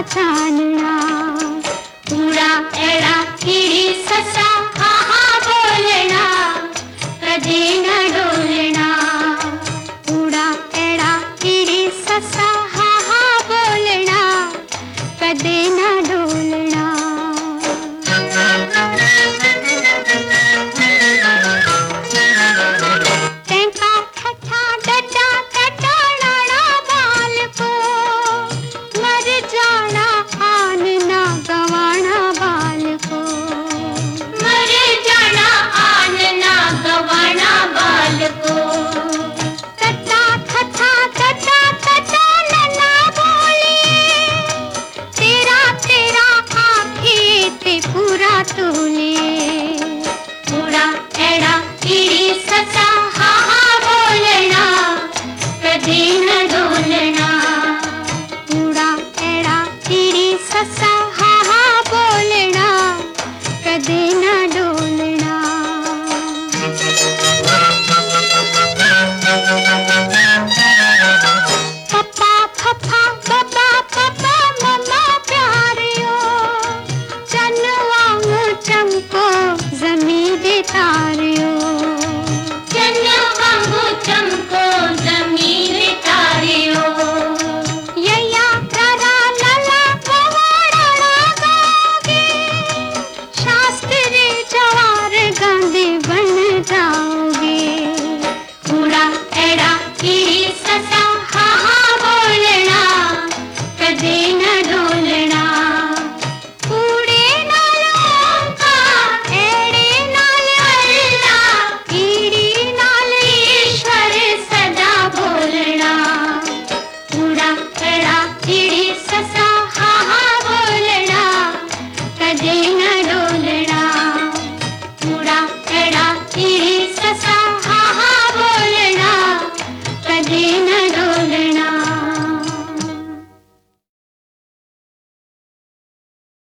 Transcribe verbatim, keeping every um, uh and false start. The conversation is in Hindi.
चानना। ऊड़ा एड़ा कीड़ी ससा हा हा बोलना, कदे न डोलना। ऊड़ा एड़ा कीड़ी ससा हा हा बोलना, कदे न डोलना। टेंका ठठा डड्डा कटाड़ा बाल को, मर जाना आन ना गवाना बाल को। मर जाना आन ना गवाना बाल को। तता थथा तता तता नन्ना बोलिए, तेरा तेरा आँखें ते पूरा तोलिए। ऊड़ा एड़ा कीड़ी ससा हा हा बोलना, कदे न डोलना। ऊड़ा एड़ा कीड़ी ससा